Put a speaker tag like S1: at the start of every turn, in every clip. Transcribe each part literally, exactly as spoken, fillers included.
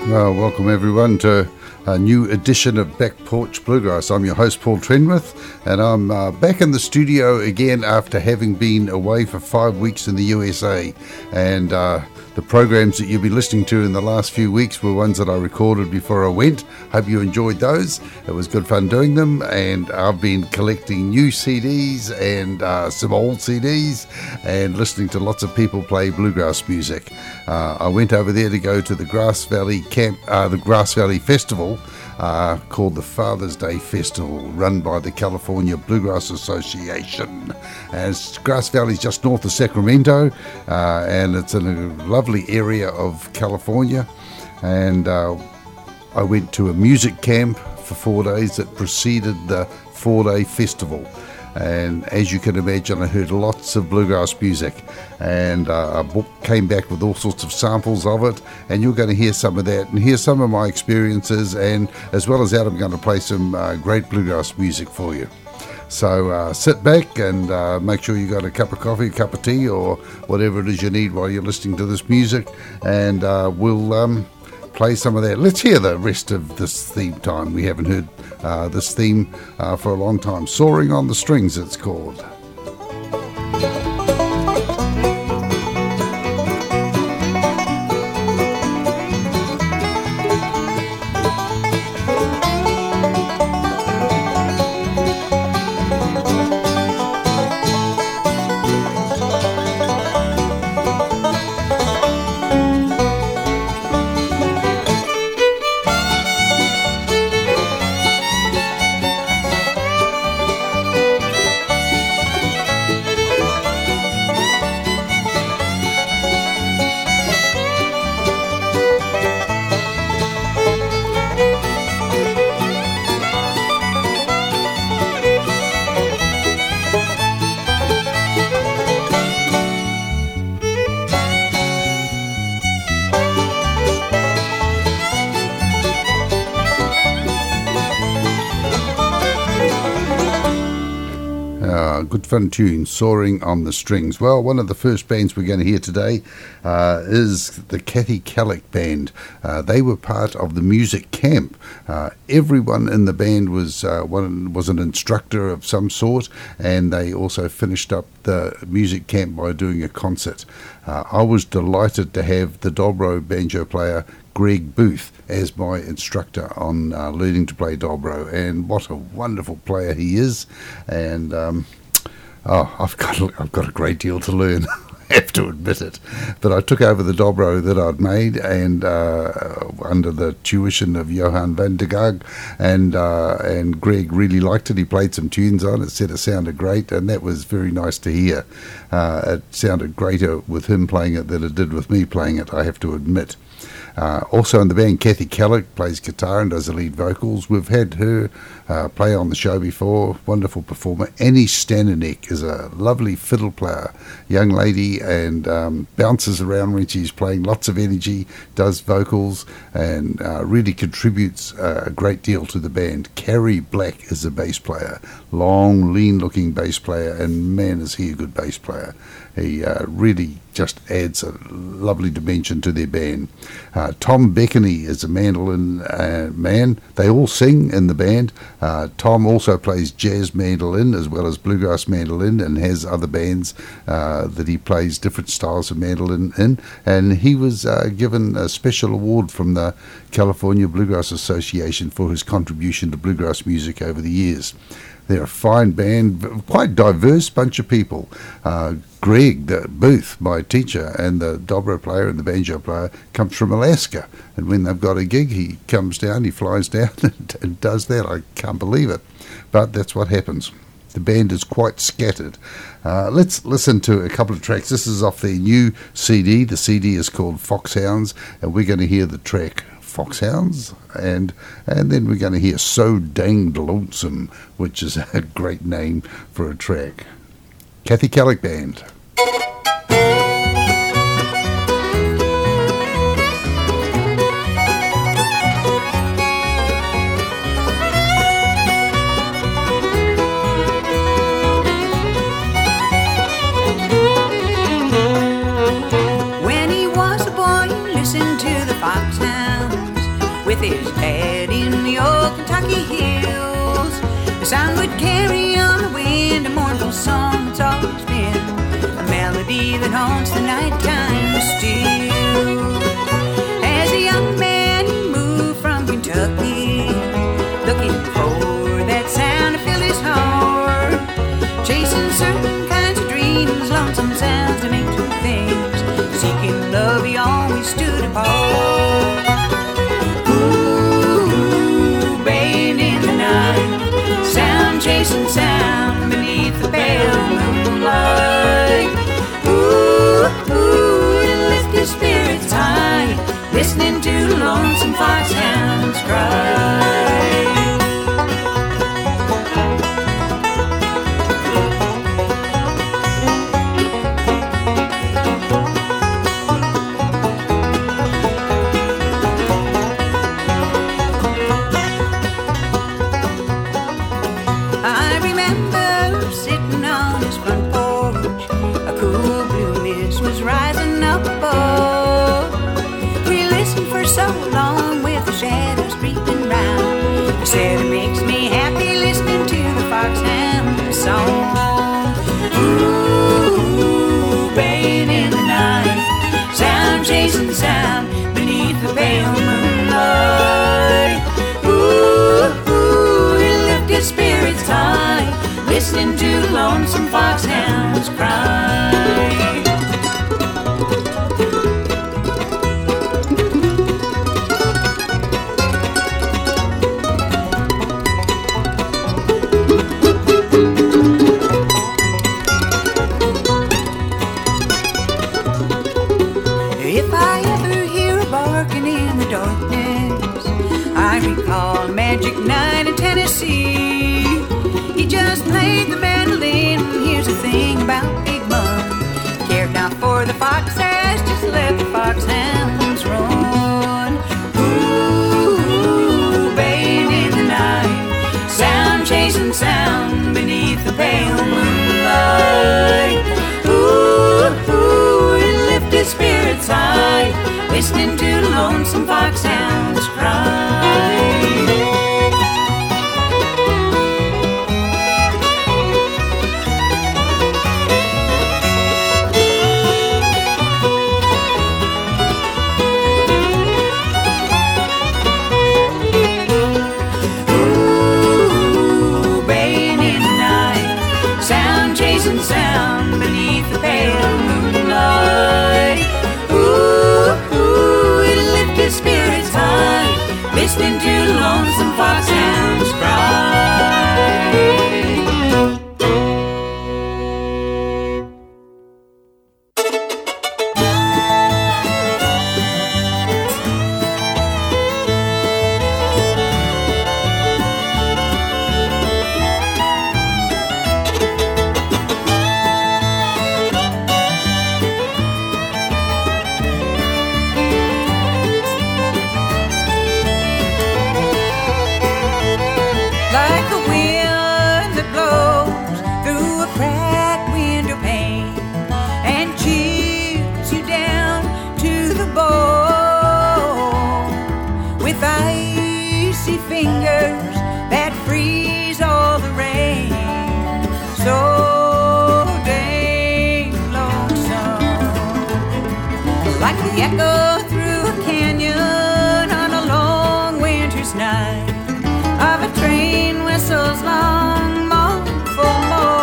S1: Well, welcome everyone to a new edition of Back Porch Bluegrass. I'm your host, Paul Trenwith, and I'm uh, back in the studio again after having been away for five weeks in the U S A. And uh, the programs that you've been listening to in the last few weeks were ones that I recorded before I went. Hope you enjoyed those. It was good fun doing them, and I've been collecting new C Ds and uh, some old C Ds and listening to lots of people play bluegrass music. Uh, I went over there to go to the Grass Valley Camp, uh, the Grass Valley Festival, Uh, called the Father's Day Festival, run by the California Bluegrass Association. And Grass Valley is just north of Sacramento, uh, and it's in a lovely area of California. And uh, I went to a music camp for four days that preceded the four-day festival. And as you can imagine, I heard lots of bluegrass music, and uh, I came back with all sorts of samples of it, and you're going to hear some of that and hear some of my experiences, and as well as that, I'm going to play some uh, great bluegrass music for you. So uh, sit back and uh, make sure you got a cup of coffee, a cup of tea, or whatever it is you need while you're listening to this music, and uh, we'll um, play some of that. Let's hear the rest of this theme time. We haven't heard uh, this theme uh, for a long time. Soaring on the Strings, it's called. Good fun tune, Soaring on the Strings. Well, one of the first bands we're going to hear today uh, is the Kathy Kallick Band. Uh, they were part of the music camp. Uh, everyone in the band was uh, one was an instructor of some sort, and they also finished up the music camp by doing a concert. Uh, I was delighted to have the dobro banjo player Greg Booth as my instructor on uh, learning to play dobro, and what a wonderful player he is. And um, oh, I've got I've got a great deal to learn. I have to admit it. But I took over the dobro that I'd made, and uh, under the tuition of Johan van der Gaag, and uh, and Greg really liked it. He played some tunes on it, said it sounded great, and that was very nice to hear. Uh, it sounded greater with him playing it than it did with me playing it, I have to admit. Uh, also in the band, Kathy Kallick plays guitar and does the lead vocals. We've had her uh, play on the show before. Wonderful performer. Annie Stananek is a lovely fiddle player, young lady, and um, bounces around when she's playing. Lots of energy, does vocals, and uh, really contributes uh, a great deal to the band. Carrie Black is the bass player. Long, lean-looking bass player, and man, is he a good bass player. He uh, really just adds a lovely dimension to their band. Uh, Tom Beckany is a mandolin uh, man. They all sing in the band. Uh, Tom also plays jazz mandolin as well as bluegrass mandolin, and has other bands uh, that he plays different styles of mandolin in. And he was uh, given a special award from the California Bluegrass Association for his contribution to bluegrass music over the years. They're a fine band, quite diverse bunch of people. Uh, Greg the Booth, my teacher, and the dobro player and the banjo player comes from Alaska. And when they've got a gig, he comes down, he flies down and, and does that. I can't believe it. But that's what happens. The band is quite scattered. Uh, let's listen to a couple of tracks. This is off their new C D. The C D is called Foxhounds, and we're going to hear the track Foxhounds, and and then we're going to hear So Danged Lonesome, which is a great name for a track. Kathy Kallick Band.
S2: When he was a boy, he listened to the foxhounds. Kentucky hills. The sound would carry on the wind a mournful song that's always been a melody that haunts the nighttime still. As a young man he moved from Kentucky, looking for that sound to fill his heart, chasing certain kinds of dreams, lonesome sounds and ancient things, seeking love he always stood apart. Ooh, baying in the night, sound chasing sound beneath the pale moonlight. Ooh, ooh, to lift his spirits high, listening to lonesome foxhounds cry. Shadows creeping round. He said it makes me happy listening to the foxhound song. Ooh, baying in the night, sound chasing sound beneath the pale moonlight. Ooh, ooh, he lift his spirits high, listening to the lonesome foxhounds cry. Magic night in Tennessee, he just played the mandolin. Here's the thing about Big Mud, cared not for the foxes, just let the foxhounds run. Ooh, baying in the night, sound chasing sound beneath the pale moonlight. Ooh, ooh, he lift his spirits high, listening to the lonesome foxhounds cry. Sound beneath the pale moonlight. Ooh, ooh, he lift his spirits high, listening to the lonesome foxhounds cry. Echo through a canyon on a long winter's night, of a train whistle's long mournful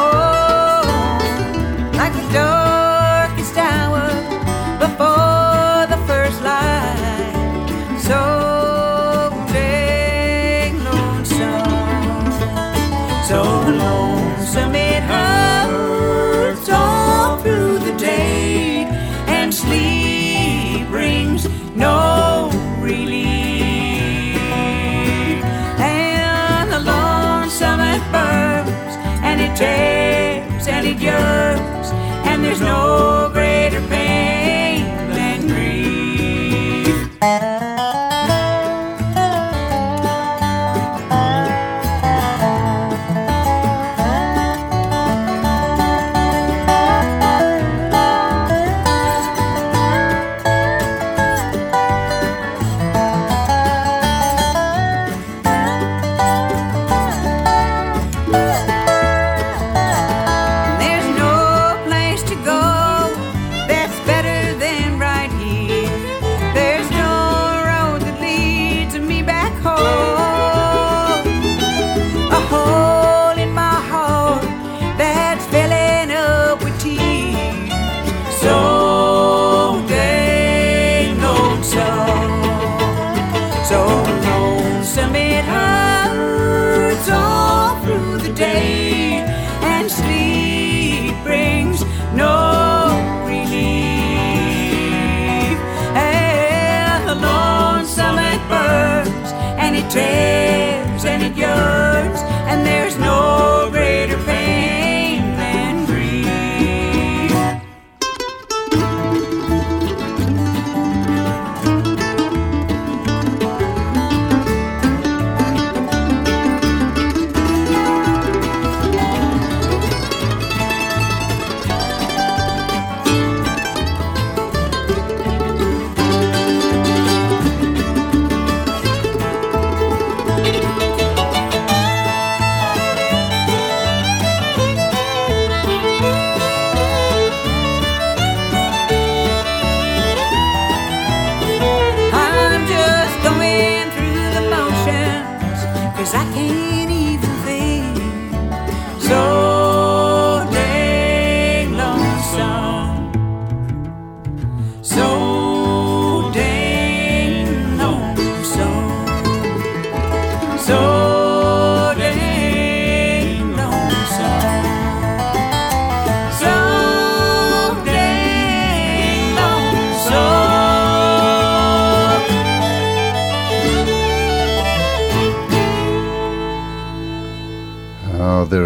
S2: moan, like the darkest hour before the first light. So dang lonesome, so lonesome it hurts all through the day, and sleep brings no relief. And the lonesome it burns, and it tears, and it yearns, and there's no greater pain than grief.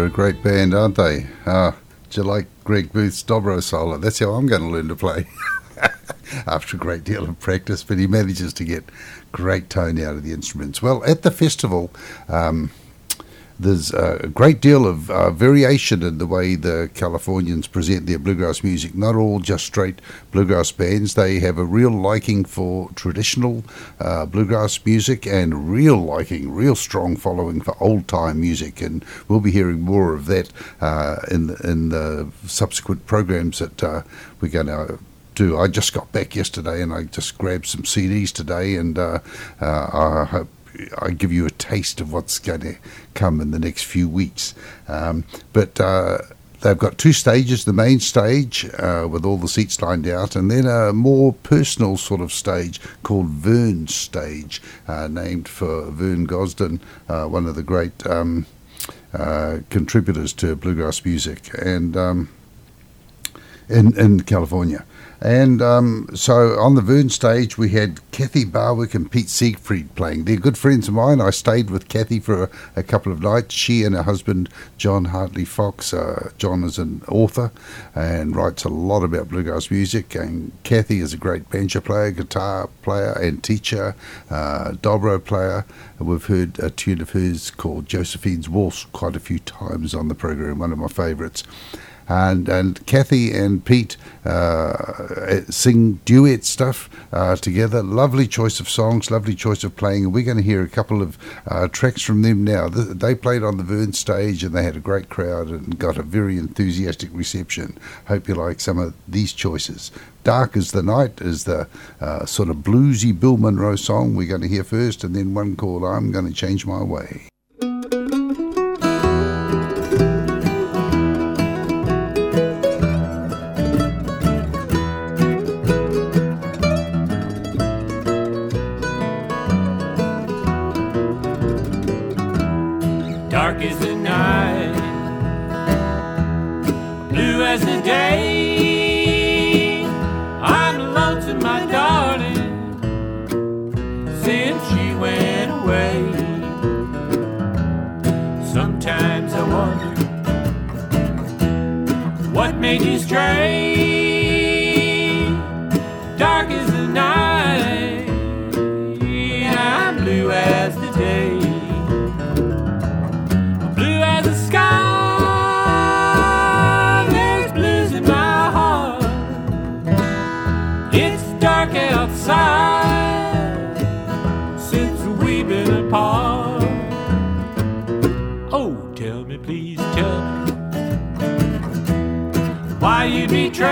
S1: great band, aren't they? Ah, do you like Greg Booth's dobro solo? That's how I'm going to learn to play. After a great deal of practice, but he manages to get great tone out of the instruments. Well, at the festival, um, there's a great deal of uh, variation in the way the Californians present their bluegrass music. Not all just straight bluegrass bands. They have a real liking for traditional uh, bluegrass music and real liking, real strong following for old-time music. And we'll be hearing more of that uh, in, the, in the subsequent programs that uh, we're going to do. I just got back yesterday and I just grabbed some C Ds today, and uh, uh, I hope I give you a taste of what's going to come in the next few weeks. Um, but uh, they've got two stages, the main stage uh, with all the seats lined out, and then a more personal sort of stage called Vern's Stage, uh, named for Vern Gosdin, uh, one of the great um, uh, contributors to bluegrass music and um, in, in California. And um, so on the Vern stage, we had Kathy Barwick and Pete Siegfried playing. They're good friends of mine. I stayed with Kathy for a, a couple of nights. She and her husband, John Hartley Fox. Uh, John is an author and writes a lot about bluegrass music. And Kathy is a great banjo player, guitar player and teacher, uh, dobro player. And we've heard a tune of hers called Josephine's Waltz quite a few times on the program, one of my favourites. And and Kathy and Pete uh, sing duet stuff uh, together. Lovely choice of songs, lovely choice of playing. And we're going to hear a couple of uh, tracks from them now. They played on the Vern stage and they had a great crowd and got a very enthusiastic reception. Hope you like some of these choices. Dark as the Night is the uh, sort of bluesy Bill Monroe song we're going to hear first, and then one called I'm Going to Change My Way.
S3: Dark as the night, blue as the day. I'm alone to my darling since she went away. Sometimes I wonder what made you stray. Dark as the night, I'm blue as the day. Since we've been apart. Oh, tell me, please tell me why you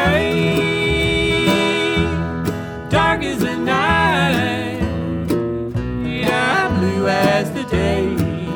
S3: betray. Dark as the night, I'm blue as the day.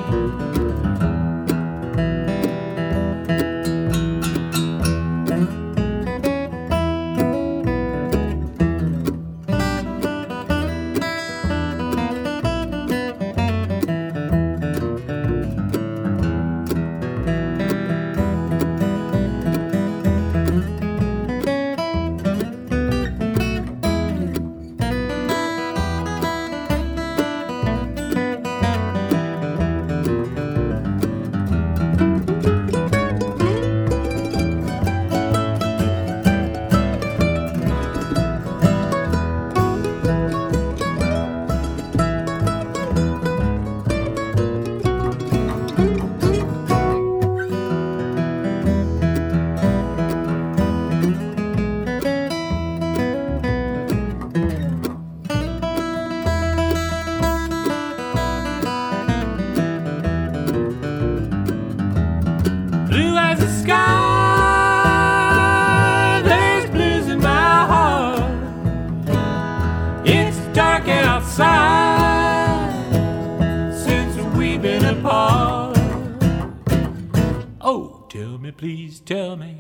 S3: Please tell me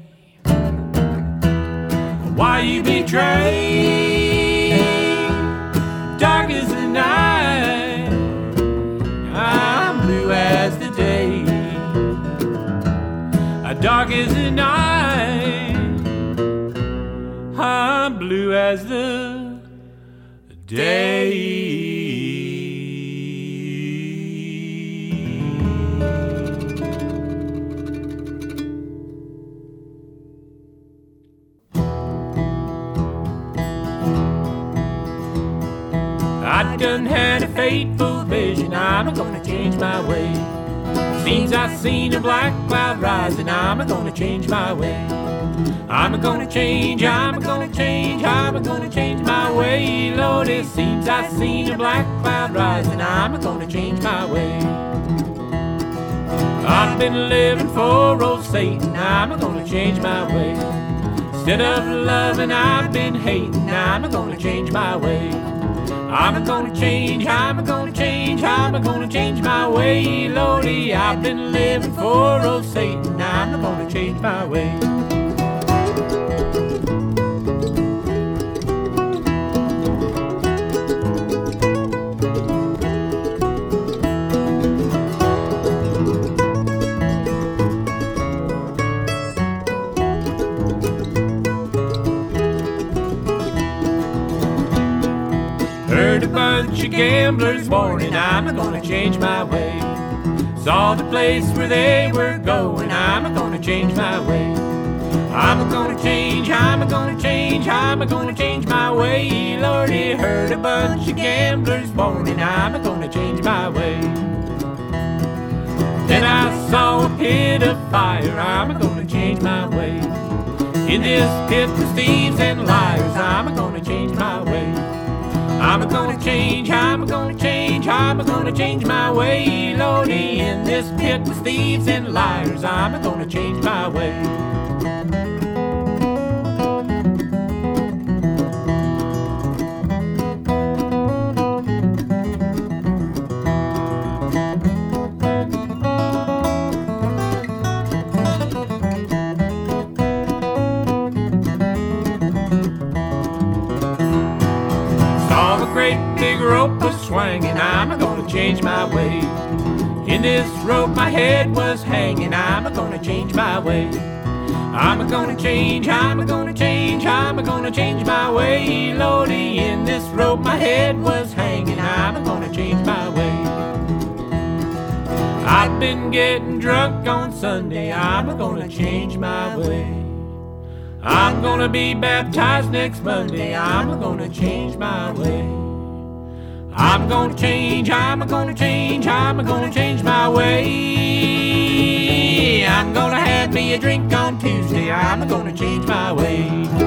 S3: why you betray. Dark as the night, I'm blue as the day. Dark as the night, I'm blue as the day. done had a fateful vision. I'm gonna change my way. Seems I seen a black cloud rising. I'm gonna change my way. I'm gonna change, I'm gonna change, I'm gonna change my way. Lord, it seems I seen a black cloud rising. I'm gonna change my way. I've been living for old Satan. I'm gonna change my way. Instead of loving, I've been hating. I'm gonna change my way. I'm gonna change, I'm gonna change, I'm gonna change my way. Lordy, I've been living for old Satan. I'm gonna change my way. Heard a bunch of gamblers warning, I'm gonna change my way. Saw the place where they were going, I'm gonna change my way. I'm gonna change, I'm gonna change, I'm gonna change my way. Lordy, heard a bunch of gamblers warning, I'm gonna change my way. Then I saw a pit of fire, I'm gonna change my way. In this pit with thieves and liars, I'm gonna change my way. I'm gonna change, I'm gonna change, I'm gonna change my way. Lordy, in this pit with thieves and liars, I'm gonna change my way. Big rope was swinging, I'm gonna change my way. In this rope my head was hanging, I'm gonna change my way. I'm gonna change, I'm gonna change, I'm gonna change my way. Lordy, in this rope my head was hanging, I'm gonna change my way. I've been getting drunk on Sunday, I'm gonna change my way. I'm gonna be baptized next Monday, I'm gonna change my way. I'm gonna change, I'm gonna change, I'm gonna change my way. I'm gonna have me a drink on Tuesday, I'm gonna change my way.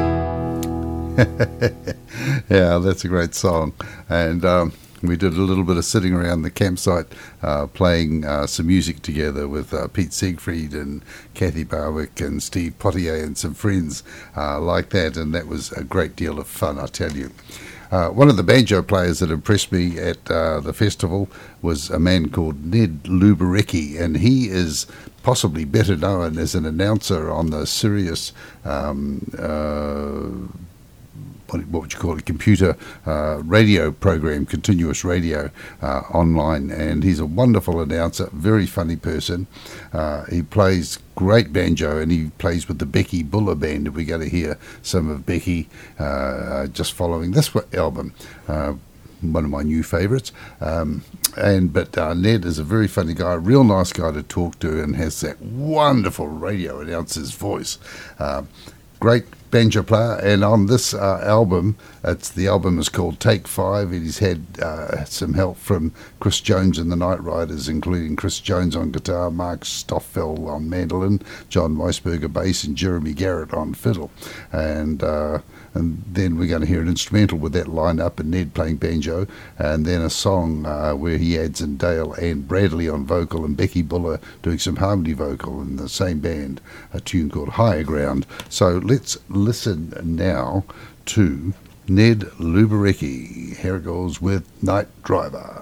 S1: Yeah, that's a great song. And um, we did a little bit of sitting around the campsite uh, playing uh, some music together with uh, Pete Siegfried and Kathy Barwick and Steve Potier and some friends uh, like that. And that was a great deal of fun, I tell you. Uh, one of the banjo players that impressed me at uh, the festival was a man called Ned Luberecki, and he is possibly better known as an announcer on the Sirius, um, uh, what, what would you call it, computer uh, radio program, Continuous Radio, uh, online, and he's a wonderful announcer, very funny person. Uh, he plays great banjo, and he plays with the Becky Buller Band. We're going to hear some of Becky uh, just following this album, uh, one of my new favourites. Um, and but uh, Ned is a very funny guy, a real nice guy to talk to, and has that wonderful radio announcer's voice. Uh, great banjo player, and on this uh, album, it's the album is called Take Five, and he's had uh, some help from Chris Jones and the Night Riders, including Chris Jones on guitar, Mark Stoffel on mandolin, John Weisberger bass, and Jeremy Garrett on fiddle. And uh, and then we're going to hear an instrumental with that lineup, and Ned playing banjo, and then a song uh, where he adds in Dale and Bradley on vocal, and Becky Buller doing some harmony vocal in the same band, a tune called Higher Ground. So let's listen now to Ned Luberecki. Here it goes with Night Driver.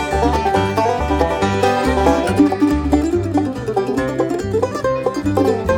S4: Thank you.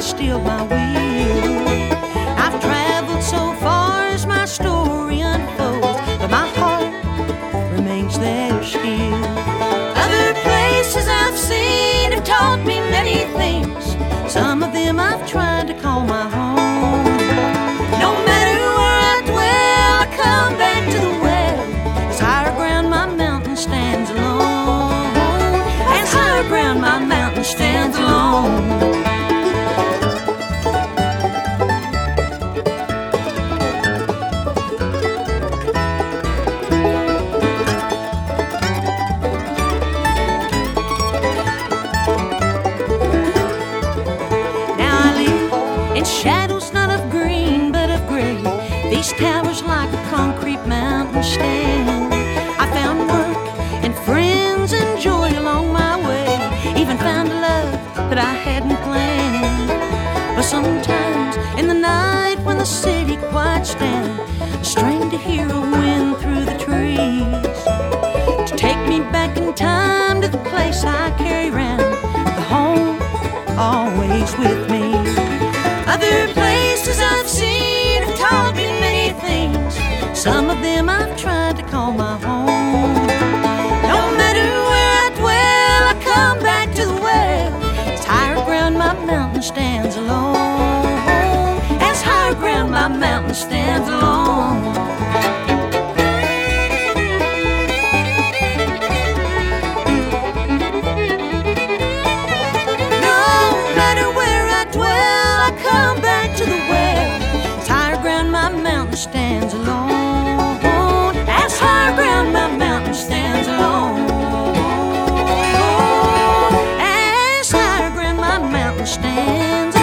S2: steal my will. I've traveled so far as my story unfolds, but my heart remains there still. Other places I've seen have taught me many things. Some of them I've tried to call my home. No matter where I dwell, I come back to the well. As higher ground my mountain stands alone. As higher ground my mountain stands alone. Shadows not of green but of gray. These towers like a concrete mountain stand. I found work and friends and joy along my way. Even found a love that I hadn't planned. But sometimes in the night when the city quiets down, it's strange to hear a wind through the trees to take me back in time to the place I carry round, the home always with me. Other places I've seen have taught me many things. Some of them I've tried to call my home. No matter where I dwell, I come back to the well. As higher ground my mountain stands alone. As higher ground my mountain stands alone. Stands alone. As higher ground my mountain stands alone. As higher ground my mountain stands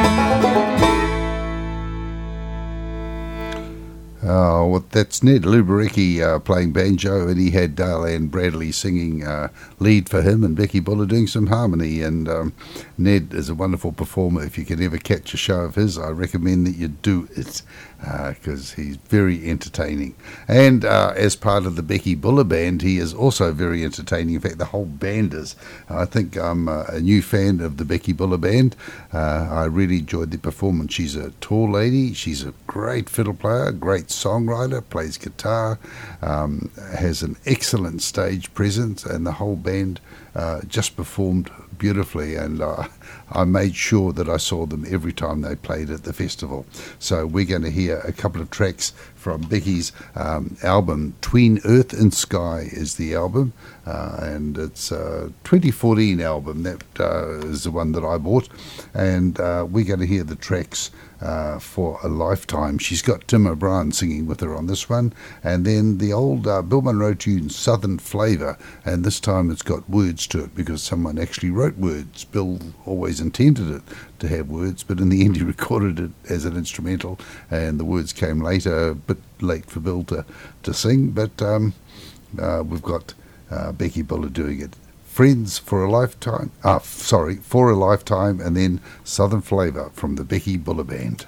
S2: alone.
S1: Oh, well, that's Ned Luberecki uh, playing banjo, and he had Dale Ann Bradley singing uh, lead for him, and Becky Buller doing some harmony. And um, Ned is a wonderful performer. If you can ever catch a show of his, I recommend that you do it, because uh, he's very entertaining. And uh, as part of the Becky Buller band, he is also very entertaining. In fact, the whole band is. I think I'm uh, a new fan of the Becky Buller band. Uh, I really enjoyed the performance. She's a tall lady. She's a great fiddle player, great songwriter, plays guitar, um, has an excellent stage presence, and the whole band uh, just performed beautifully, and uh, I made sure that I saw them every time they played at the festival. So we're going to hear a couple of tracks from Becky's um, album. Tween Earth and Sky is the album, uh, and it's a twenty fourteen album. That uh, is the one that I bought, and uh, we're going to hear the tracks uh, for a lifetime. She's got Tim O'Brien singing with her on this one, and then the old uh, Bill Monroe tune Southern Flavour, and this time it's got words to it because someone actually wrote words. Bill always intended it to have words, but in the end he recorded it as an instrumental, and the words came later, a bit late for Bill to, to sing, but um, uh, we've got uh, Becky Buller doing it. Friends for a Lifetime, uh, sorry, For a Lifetime, and then Southern Flavour from the Becky Buller Band.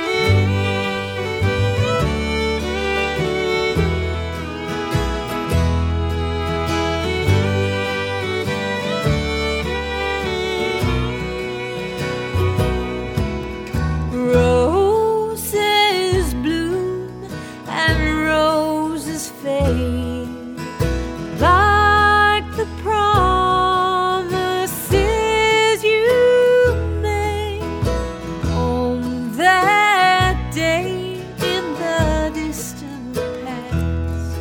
S2: Roses bloom and roses fade like the promises you made on that day in the distant past.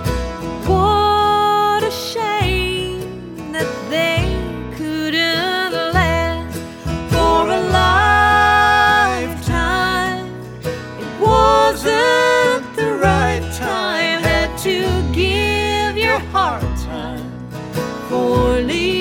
S2: What a shame that they couldn't last for a lifetime. It wasn't the right time. Had to give your heart time for leaving.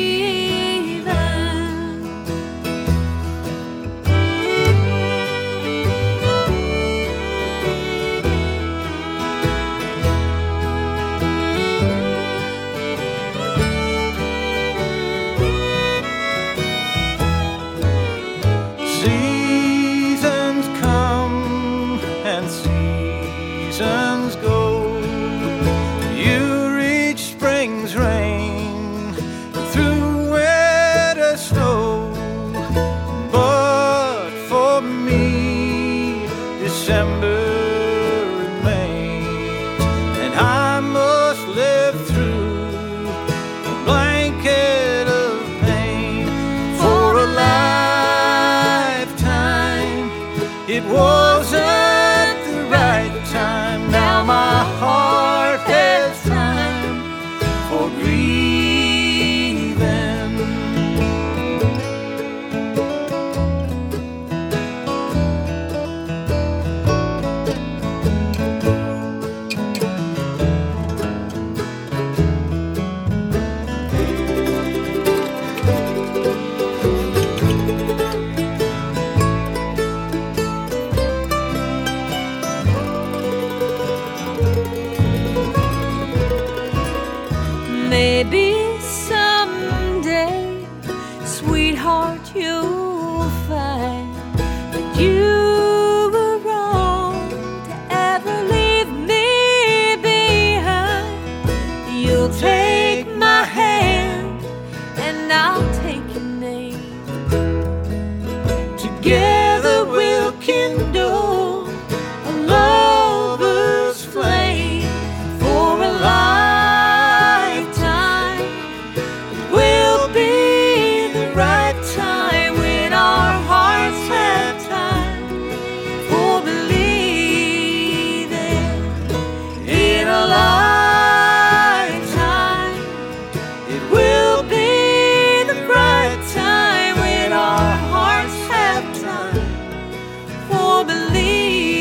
S3: Seasons come and seasons go. You reach spring's rain through winter snow, but
S4: Maybe someday, sweetheart, you'll find that you were wrong to ever leave me behind. You'll take my hand and I'll take your name. Together we'll kindle a lover's flame for a lifetime. It will be the right time when our hearts have time for believing in a lifetime. It will be the right time when our hearts have time for believing.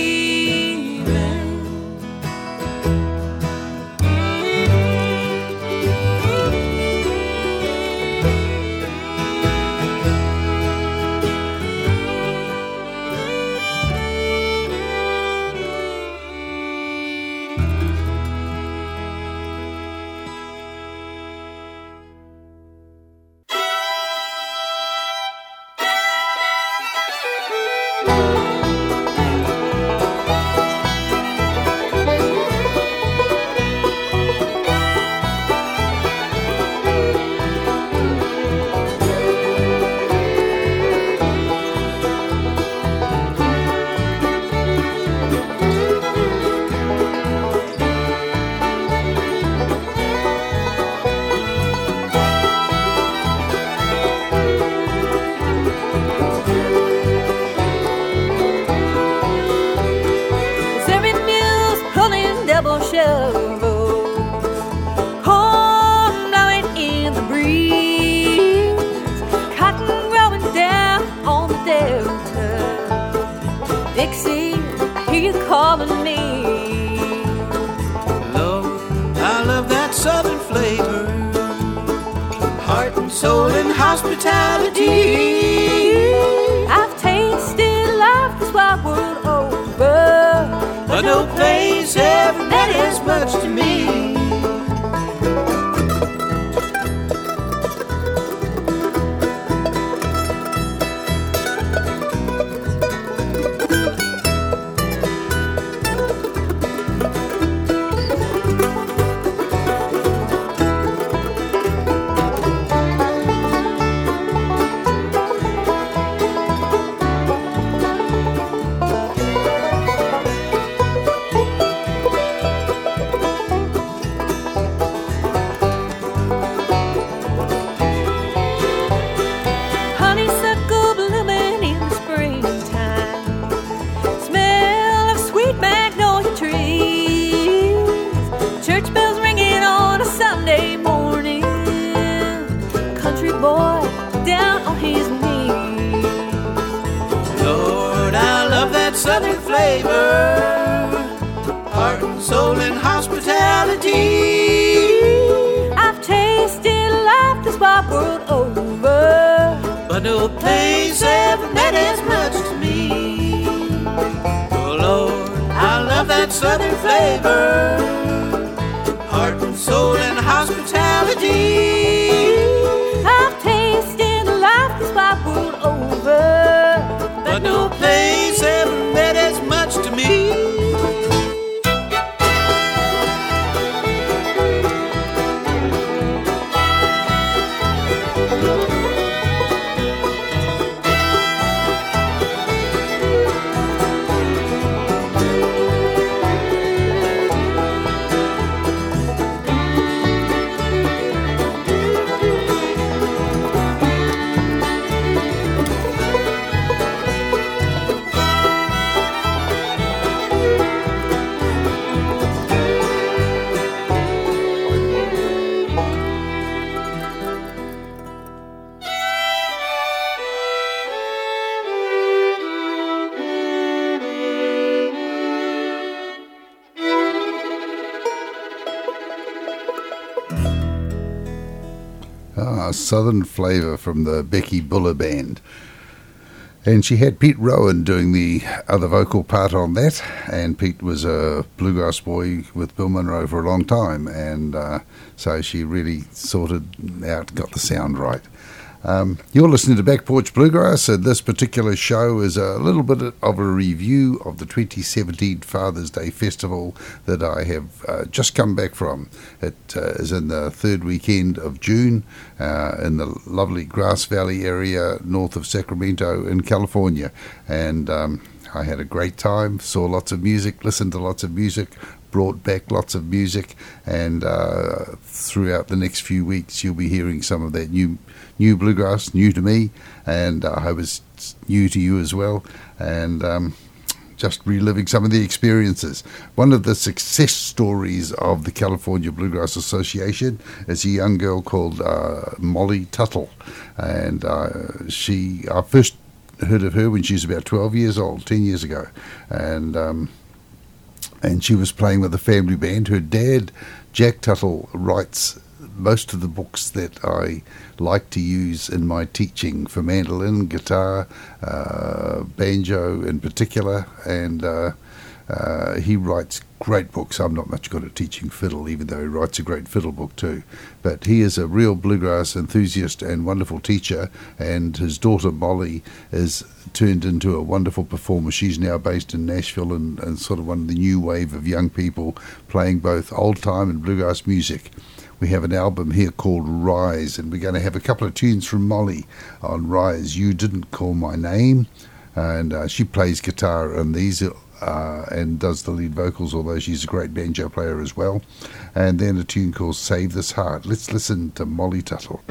S4: Serving meals, pulling double shovels, corn blowing in the breeze, cotton growing down on the delta. Dixie, I hear you calling me.
S5: Lord, I love that southern flavor, heart and soul and hospitality.
S4: I've tasted life this wide world over,
S5: But no place ever meant as much to me.
S4: honeysuckle blooming in the springtime, smell of sweet magnolia trees, church bells ringing on a Sunday morning, country boy down on his knees.
S5: Lord, I love that southern flavor, heart and soul and hospitality.
S4: I've tasted life this wide world over,
S5: But no place ever meant as much to me. Oh Lord, I love that southern flavor, heart and soul and hospitality.
S4: I've tasted life this wide world over,
S5: But no place ever meant as much to me.
S1: Ah, Southern Flavour from the Becky Buller Band. And she had Pete Rowan doing the other vocal part on that, and Pete was a bluegrass boy with Bill Monroe for a long time, and uh, so she really sorted out, got the sound right. Um, you're listening to Back Porch Bluegrass, and this particular show is a little bit of a review of the twenty seventeen Father's Day Festival that I have uh, just come back from. It uh, is in the third weekend of June uh, in the lovely Grass Valley area north of Sacramento in California, and um, I had a great time, saw lots of music, listened to lots of music, brought back lots of music, and uh, throughout the next few weeks you'll be hearing some of that new new bluegrass, new to me, and I hope it's new to you as well, and um, just reliving some of the experiences. One of the success stories of the California Bluegrass Association is a young girl called uh, Molly Tuttle, and uh, she, I first heard of her when she was about twelve years old, ten years ago, and um, and she was playing with a family band. Her dad, Jack Tuttle, writes most of the books that I like to use in my teaching for mandolin, guitar, uh, banjo in particular, and uh, uh, he writes great books. I'm not much good at teaching fiddle, even though he writes a great fiddle book too. But he is a real bluegrass enthusiast and wonderful teacher, and his daughter Molly is turned into a wonderful performer. She's now based in Nashville and, and sort of one of the new wave of young people playing both old-time and bluegrass music. We have an album here called Rise, and we're going to have a couple of tunes from Molly on Rise. You Didn't Call My Name, and uh, she plays guitar on these uh, and does the lead vocals, although she's a great banjo player as well. And then a tune called Save This Heart. Let's listen to Molly Tuttle.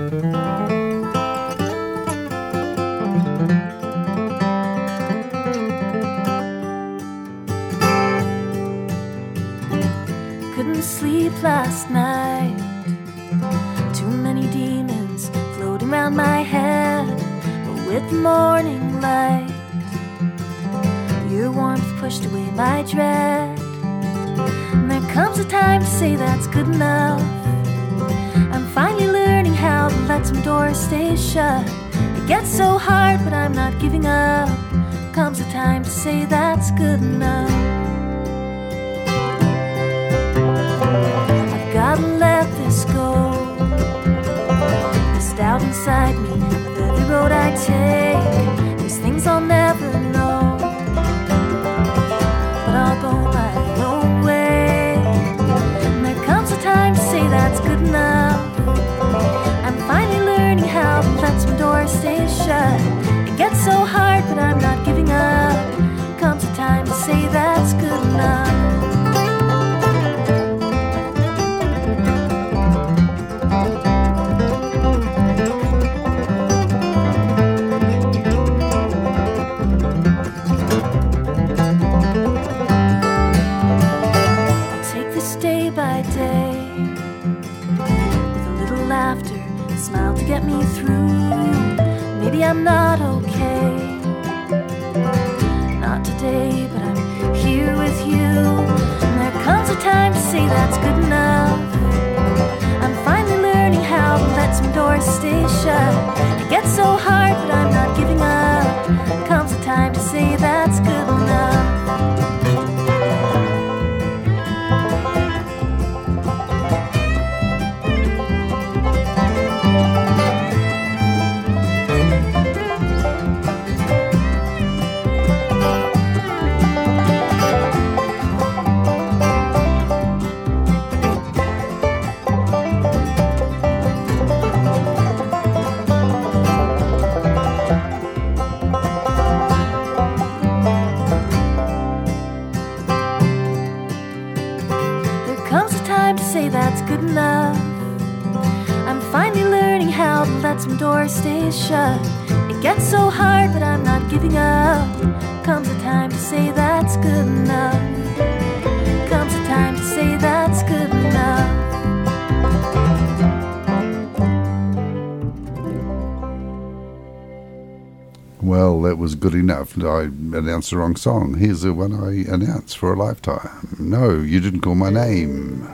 S6: Couldn't sleep last night. Too many demons floating around my head, but with the morning light, your warmth pushed away my dread. And there comes a time to say that's good enough. I'm finally learning how to let some doors stay shut. It gets so hard, but I'm not giving up. Comes a time to say that's good enough. I've gotta let this go. This doubt inside me with every road I take. There's things I'll never know, but I'll go my own way. And there comes a time to say that's good enough. I'm finally learning how to let some doors stay shut. It gets so hard, but I'm not giving up. Comes a time to say that's good enough. Smile to get me through. Maybe I'm not okay, not today, but I'm here with you. And there comes a time to say that's good enough. I'm finally learning how to let some doors stay shut. It gets so hard, but I'm not giving up. Comes a time to say that's good enough. Good enough. I'm finally learning how to let some doors stay shut. It gets so hard, but I'm not giving up. Comes a time to say that's good enough. Comes a time to say that's good enough.
S1: Well, that was good enough. I announced the wrong song. Here's the one I announced for a lifetime. No, You Didn't Call My Name.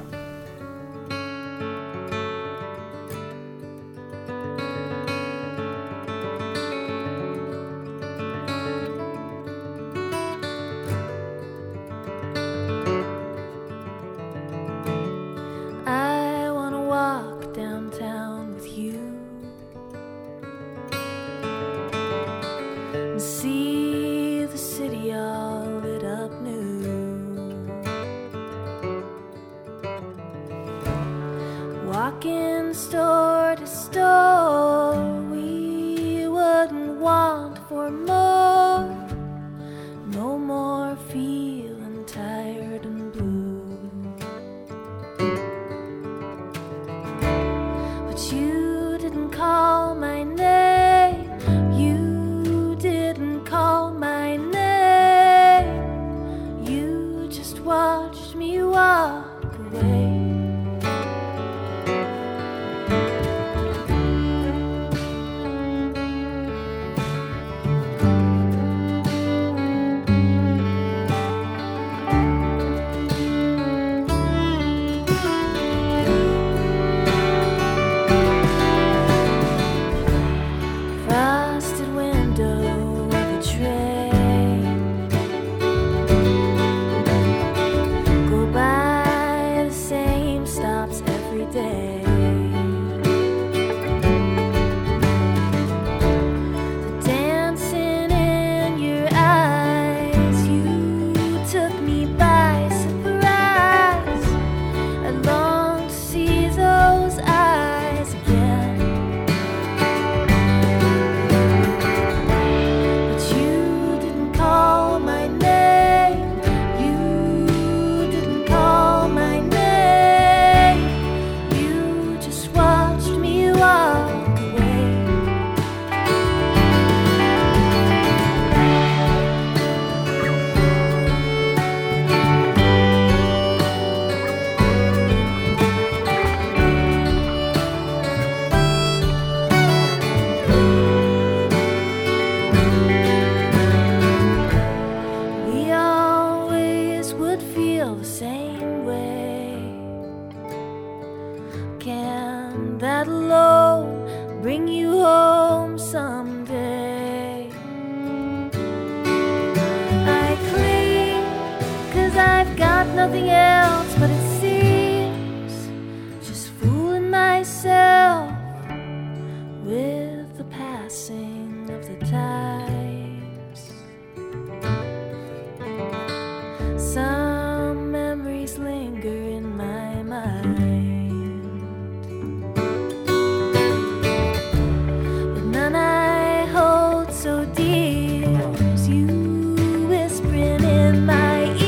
S6: walking store to store, we wouldn't want for more, no more feeling tired and blue. But you didn't call my name, you didn't call my name, you just watched me walk away. Nothing else, but it seems just fooling myself with the passing of the times. Some memories linger in my mind, but none I hold so dear as you whispering in my ear.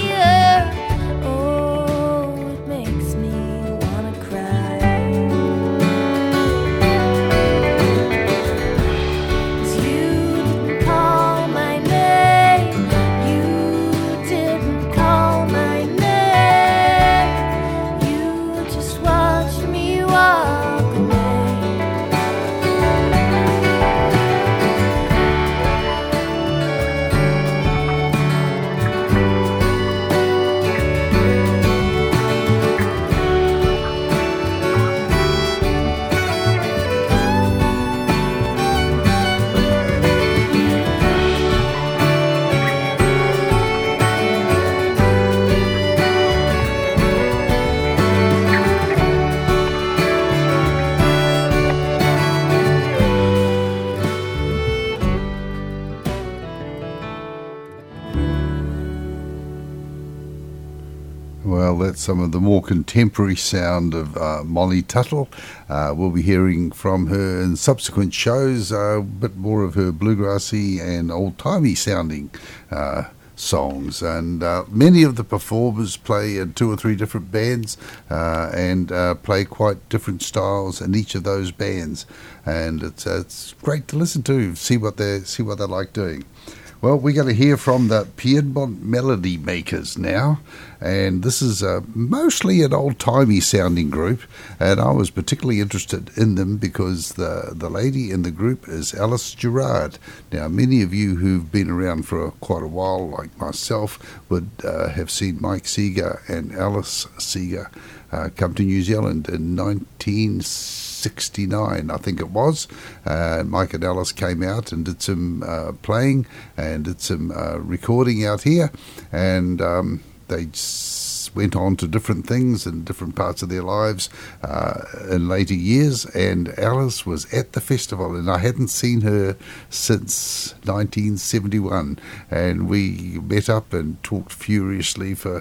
S1: Well, that's some of the more contemporary sound of uh, Molly Tuttle. Uh, we'll be hearing from her in subsequent shows, uh, a bit more of her bluegrassy and old-timey sounding uh, songs. And uh, many of the performers play in two or three different bands uh, and uh, play quite different styles in each of those bands. And it's uh, it's great to listen to, see what they see what they like doing. Well, we're going to hear from the Piedmont Melody Makers now, and this is uh, mostly an old-timey sounding group, and I was particularly interested in them because the, the lady in the group is Alice Gerard. Now, many of you who've been around for quite a while, like myself, would uh, have seen Mike Seeger and Alice Seeger uh, come to New Zealand in nineteen sixty-nine, I think it was. Uh, Mike and Alice came out and did some uh, playing and did some uh, recording out here, and um, they s- went on to different things in different parts of their lives uh, in later years, and Alice was at the festival, and I hadn't seen her since nineteen seventy-one, and we met up and talked furiously for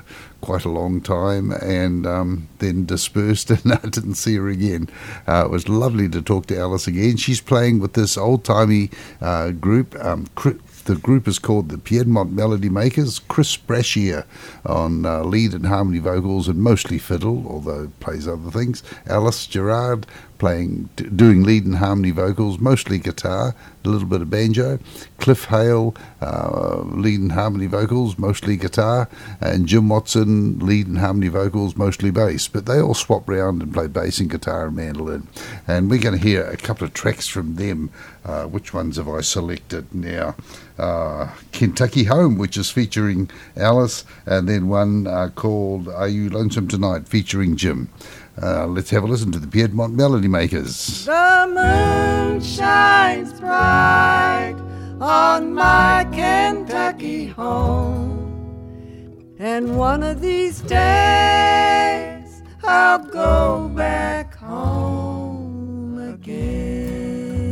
S1: quite a long time and um, then dispersed, and I didn't see her again. Uh, it was lovely to talk to Alice again. She's playing with this old-timey uh, group. Um, the group is called the Piedmont Melody Makers. Chris Brashear on uh, lead and harmony vocals and mostly fiddle, although plays other things. Alice Gerard playing, d- doing lead and harmony vocals, mostly guitar, a little bit of banjo. Cliff Hale, uh, lead and harmony vocals, mostly guitar, and Jim Watson, lead and harmony vocals, mostly bass. But they all swap around and play bass and guitar and mandolin. And we're going to hear a couple of tracks from them. Uh, which ones have I selected now? Uh, Kentucky Home, which is featuring Alice, and then one uh, called Are You Lonesome Tonight, featuring Jim. Uh, let's have a listen to the Piedmont Melody Makers.
S4: The moon shines bright on my Kentucky home, and one of these days I'll go back home again.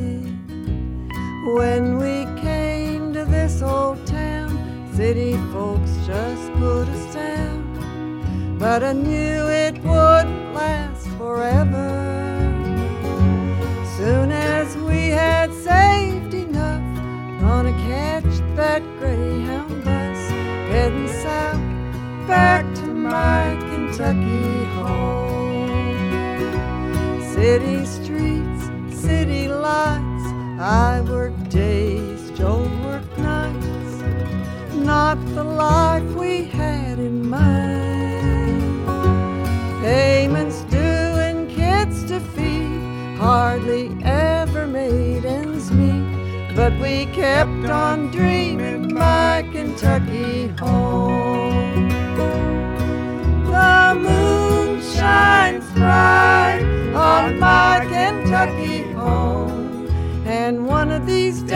S4: When we came to this old town, city folks just put us down, but I knew it wouldn't last forever. Soon as we had saved enough, gonna catch that Greyhound bus, heading south back to my Kentucky home. City streets, city lights, I work days, Joe worked nights, not the life we had in mind. Payments due and kids to feed, hardly ever made ends meet, but we kept on dreaming my Kentucky home. The moon shines bright on my Kentucky home, and one of these days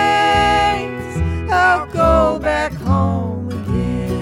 S4: I'll go back home again.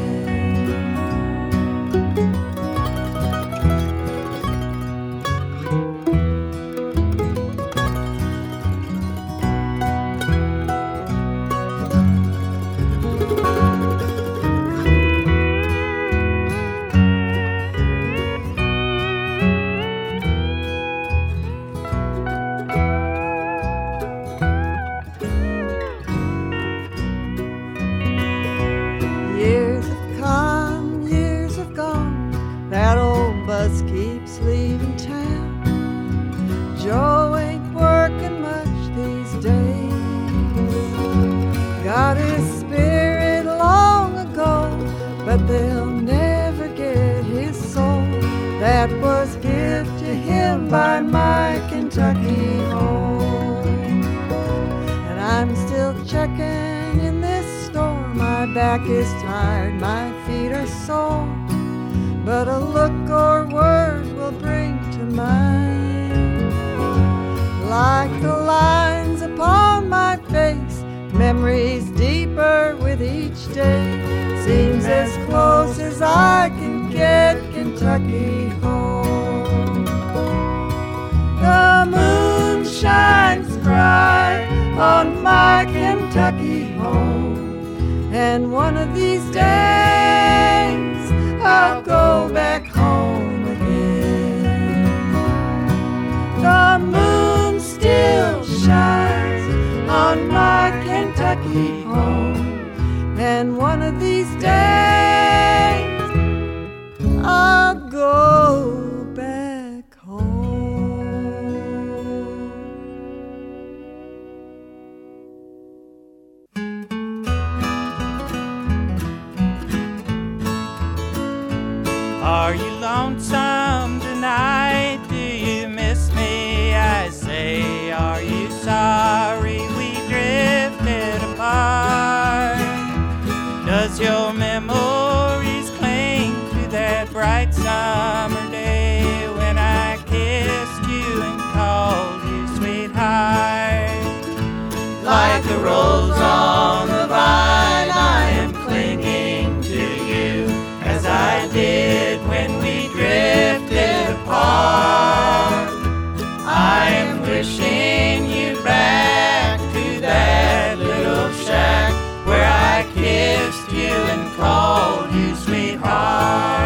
S4: Years have come, years have gone, that old bus keeps leaving town. Joe ain't working much these days, got his spirit long ago, but they'll never get his soul that was given to him by my Kentucky home. And I'm still checking in this store, my back is tired, my feet are sore, but a look or word will bring to mind, like the lines upon my face, memories deeper with each day, seems as close as I can get Kentucky home. The moon shines bright on my Kentucky home, and one of these days I'll go back home again. The moon still shines on my Kentucky home, and one of these days I'll go back home.
S7: Are you lonesome tonight? Do you miss me? I say, are you sorry we drifted apart? Does your memories cling to that bright summer day when I kissed you and called you sweetheart?
S5: Like a rose on the vine, I am clinging to you as I did when we drifted apart. I am wishing you back to that little shack where I kissed you and called you sweetheart.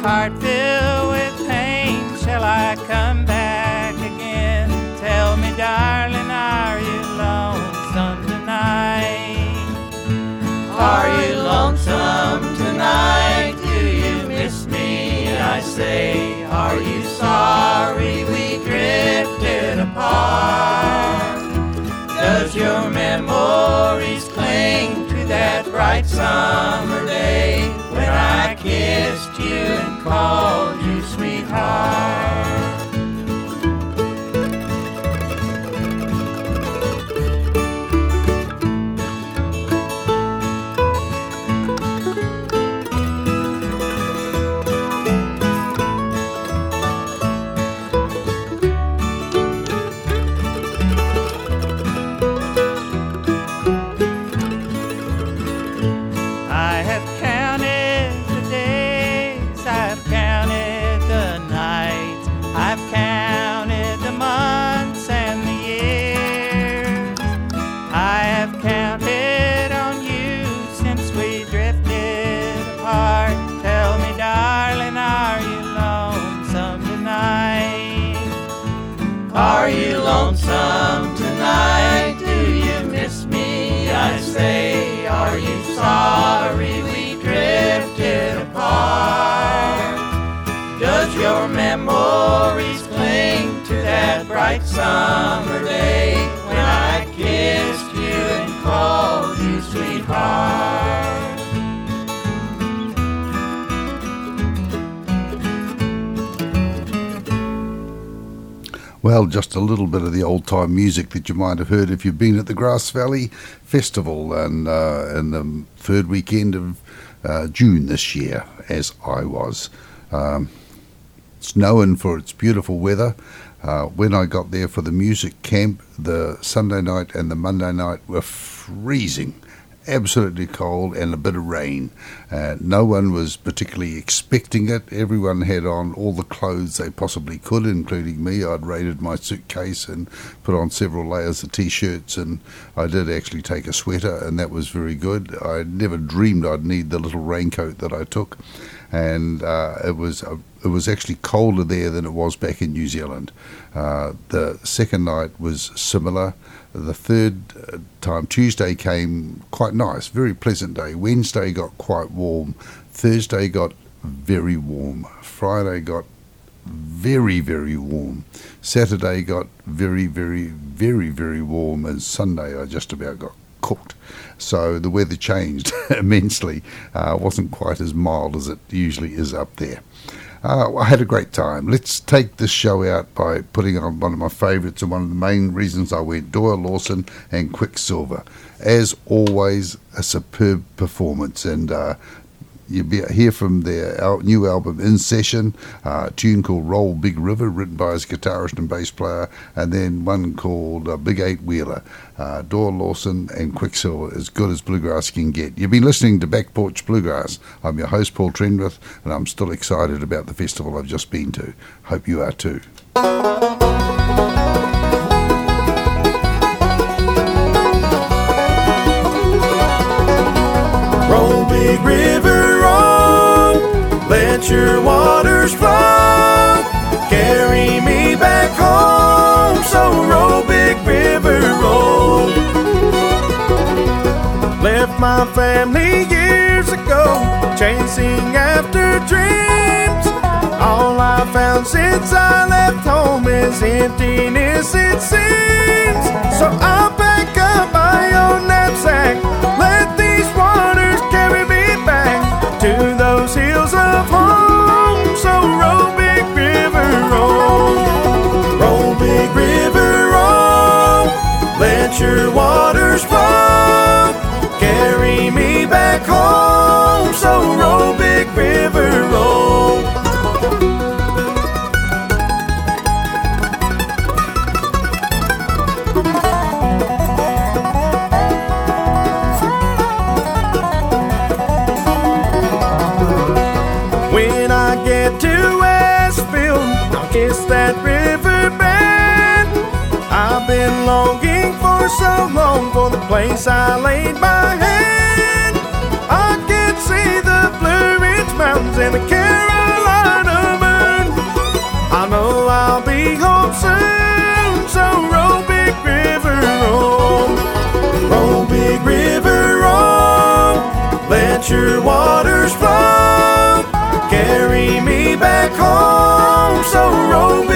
S7: heart filled with pain, shall I come back again? Tell me, darling, are you lonesome tonight?
S5: Are you lonesome tonight? Do you miss me? I say, are you sorry we drifted apart? Does your memories cling to that bright summer day when I kissed you and called you sweetheart? Are you lonesome tonight? Do you miss me? I say, are you sorry we drifted apart? Does your memories cling to that bright summer day when I kissed you and called you sweetheart?
S1: Well, just a little bit of the old-time music that you might have heard if you've been at the Grass Valley Festival and uh, in the third weekend of uh, June this year, as I was. Um, it's known for its beautiful weather. Uh, when I got there for the music camp, the Sunday night and the Monday night were freezing. Absolutely cold and a bit of rain. Uh, no one was particularly expecting it. Everyone had on all the clothes they possibly could, including me. I'd raided my suitcase and put on several layers of T-shirts, and I did actually take a sweater, and that was very good. I never dreamed I'd need the little raincoat that I took, and uh, it was uh, it was actually colder there than it was back in New Zealand. Uh, the second night was similar. The third time, Tuesday, came quite nice, very pleasant day. Wednesday got quite warm. Thursday got very warm. Friday got very, very warm. Saturday got very, very, very, very warm. And Sunday I just about got cooked. So the weather changed immensely. Uh, wasn't quite as mild as it usually is up there. Uh, I had a great time. Let's take this show out by putting on one of my favourites and one of the main reasons I went, Doyle Lawson and Quicksilver. As always, a superb performance, and uh, you'll be hear from their al- new album In Session, uh, a tune called Roll Big River, written by his guitarist and bass player, and then one called uh, Big Eight Wheeler. Uh, Doyle Lawson and Quicksilver, as good as bluegrass can get. You've been listening to Back Porch Bluegrass. I'm your host, Paul Trenwith, and I'm still excited about the festival I've just been to. Hope you are too.
S5: Roll, big river, roll, let your waters flow, carry me back home, so roll, big river, roll. Left my family years ago, chasing after dreams. All I found since I left home is emptiness, it seems. So I'll pack up my own knapsack, let these waters carry me back to those hills of home. So roll, big river, roll. Roll, big river, roll, let your waters flow, carry me back home. So roll, big river, roll. When I get to Westfield, I'll kiss that river bed. I've been longing for so long for the place I laid my head. I can see the Blue Ridge Mountains and the Carolinas. let your waters flow, carry me back home. So roll me